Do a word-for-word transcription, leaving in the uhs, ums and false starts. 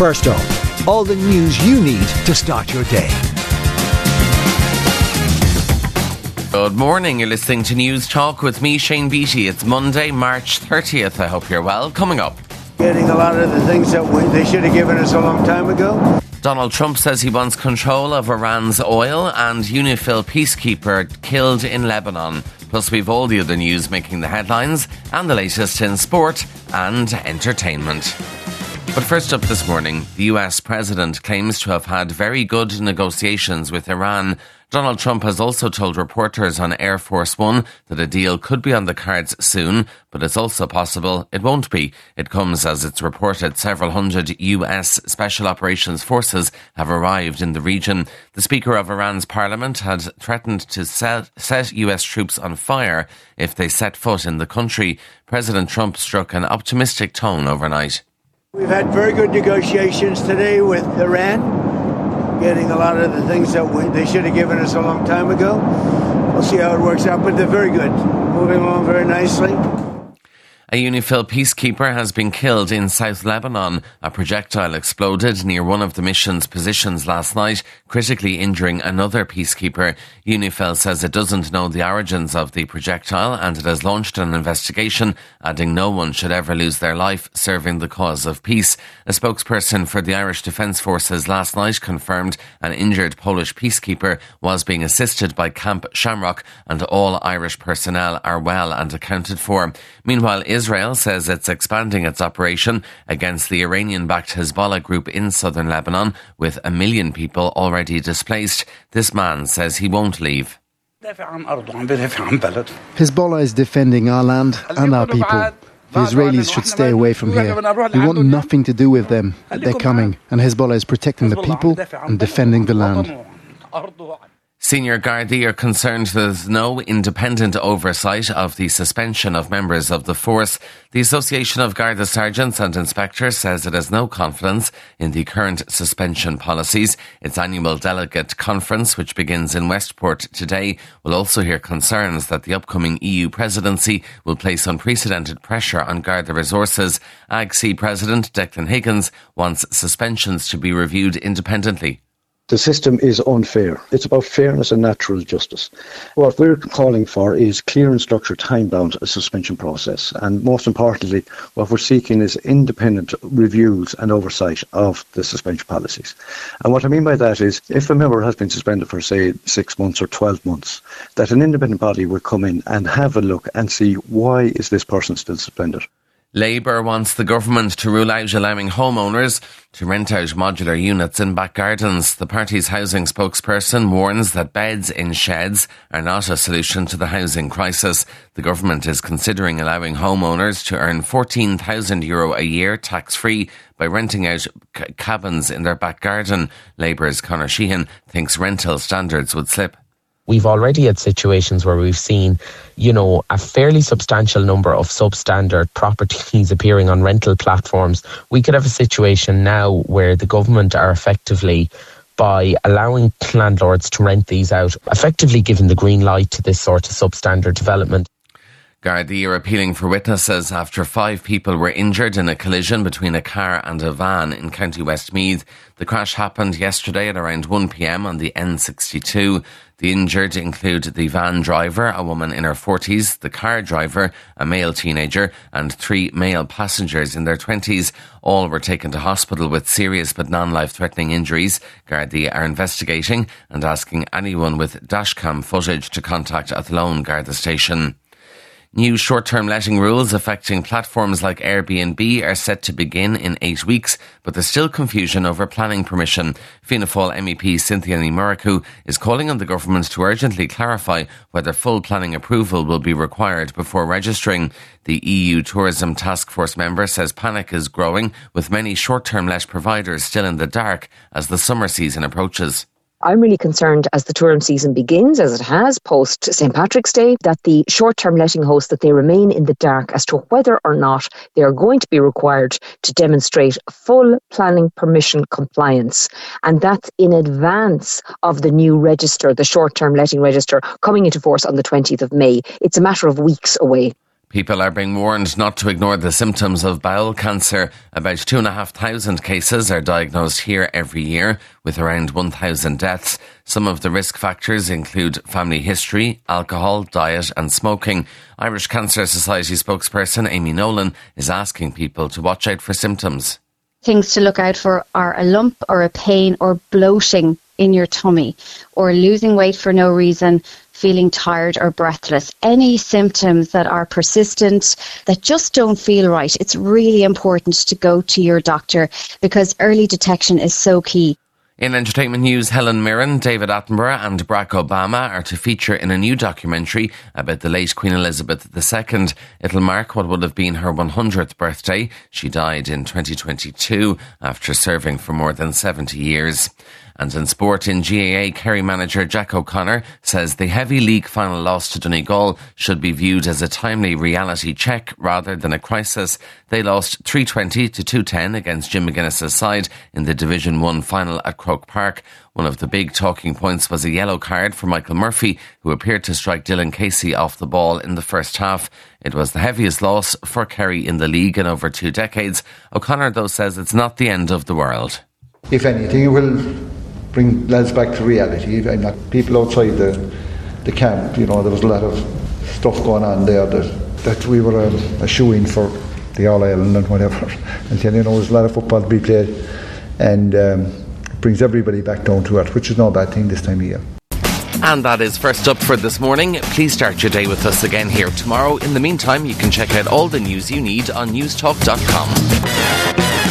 First up, all the news you need to start your day. Good morning, you're listening to News Talk with me, Shane Beattie. It's Monday, March thirtieth. I hope you're well. Coming up. Getting a lot of the things that we, they should have given us a long time ago. Donald Trump says he wants control of Iran's oil, and UNIFIL peacekeeper killed in Lebanon. Plus we've all the other news making the headlines and the latest in sport and entertainment. But first up this morning, the U S president claims to have had very good negotiations with Iran. Donald Trump has also told reporters on Air Force One that a deal could be on the cards soon, but it's also possible it won't be. It comes as it's reported several hundred U S Special Operations Forces have arrived in the region. The Speaker of Iran's parliament had threatened to set, set U S troops on fire if they set foot in the country. President Trump struck an optimistic tone overnight. We've had very good negotiations today with Iran, getting a lot of the things that we, they should have given us a long time ago. We'll see how it works out, but they're very good, moving along very nicely. A UNIFIL peacekeeper has been killed in South Lebanon. A projectile exploded near one of the mission's positions last night, critically injuring another peacekeeper. UNIFIL says it doesn't know the origins of the projectile and it has launched an investigation, adding no one should ever lose their life serving the cause of peace. A spokesperson for the Irish Defence Forces last night confirmed an injured Polish peacekeeper was being assisted by Camp Shamrock and all Irish personnel are well and accounted for. Meanwhile, Israel says it's expanding its operation against the Iranian-backed Hezbollah group in southern Lebanon, with a million people already displaced. This man says he won't leave. Hezbollah is defending our land and our people. The Israelis should stay away from here. We want nothing to do with them. They're coming, and Hezbollah is protecting the people and defending the land. Senior Gardaí are concerned there's no independent oversight of the suspension of members of the force. The Association of Garda Sergeants and Inspectors says it has no confidence in the current suspension policies. Its annual delegate conference, which begins in Westport today, will also hear concerns that the upcoming E U presidency will place unprecedented pressure on Garda resources. A G C President Declan Higgins wants suspensions to be reviewed independently. The system is unfair. It's about fairness and natural justice. What we're calling for is clear and structured time-bound suspension process. And most importantly, what we're seeking is independent reviews and oversight of the suspension policies. And what I mean by that is, if a member has been suspended for, say, six months or twelve months, that an independent body will come in and have a look and see why is this person still suspended. Labour wants the government to rule out allowing homeowners to rent out modular units in back gardens. The party's housing spokesperson warns that beds in sheds are not a solution to the housing crisis. The government is considering allowing homeowners to earn fourteen thousand euro a year tax-free by renting out c- cabins in their back garden. Labour's Conor Sheehan thinks rental standards would slip. We've already had situations where we've seen, you know, a fairly substantial number of substandard properties appearing on rental platforms. We could have a situation now where the government are effectively, by allowing landlords to rent these out, effectively giving the green light to this sort of substandard development. Gardaí are appealing for witnesses after five people were injured in a collision between a car and a van in County Westmeath. The crash happened yesterday at around one p.m. on the N sixty-two. The injured include the van driver, a woman in her forties, the car driver, a male teenager, and three male passengers in their twenties. All were taken to hospital with serious but non-life-threatening injuries. Gardaí are investigating and asking anyone with dashcam footage to contact Athlone Garda Station. New short-term letting rules affecting platforms like Airbnb are set to begin in eight weeks, but there's still confusion over planning permission. Fianna Fáil M E P Cynthia Ní Murchú is calling on the government to urgently clarify whether full planning approval will be required before registering. The E U Tourism Task Force member says panic is growing, with many short-term let providers still in the dark as the summer season approaches. I'm really concerned as the tourism season begins, as it has post Saint Patrick's Day, that the short-term letting hosts, that they remain in the dark as to whether or not they are going to be required to demonstrate full planning permission compliance. And that's in advance of the new register, the short-term letting register, coming into force on the twentieth of May. It's a matter of weeks away. People are being warned not to ignore the symptoms of bowel cancer. About two and a half thousand cases are diagnosed here every year, with around one thousand deaths. Some of the risk factors include family history, alcohol, diet and smoking. Irish Cancer Society spokesperson Amy Nolan is asking people to watch out for symptoms. Things to look out for are a lump or a pain or bloating in your tummy, or losing weight for no reason, feeling tired or breathless. Any symptoms that are persistent, that just don't feel right, it's really important to go to your doctor because early detection is so key. In entertainment news, Helen Mirren, David Attenborough and Barack Obama are to feature in a new documentary about the late Queen Elizabeth the Second. It'll mark what would have been her one hundredth birthday. She died in twenty twenty-two after serving for more than seventy years. And in sport, in G A A, Kerry manager Jack O'Connor says the heavy league final loss to Donegal should be viewed as a timely reality check rather than a crisis. They lost three twenty to two ten against Jim McGuinness's side in the Division one final at Croke Park. One of the big talking points was a yellow card for Michael Murphy, who appeared to strike Dylan Casey off the ball in the first half. It was the heaviest loss for Kerry in the league in over two decades. O'Connor, though, says it's not the end of the world. If anything, it will bring lads back to reality. I'm not people outside the the camp. You know, there was a lot of stuff going on there that that we were um, a shoe-in for the All Ireland and whatever. And then, you know, there's a lot of football to be played, and um, it brings everybody back down to earth, which is no bad thing this time of year. And that is First Up for this morning. Please start your day with us again here tomorrow. In the meantime, you can check out all the news you need on newstalk dot com.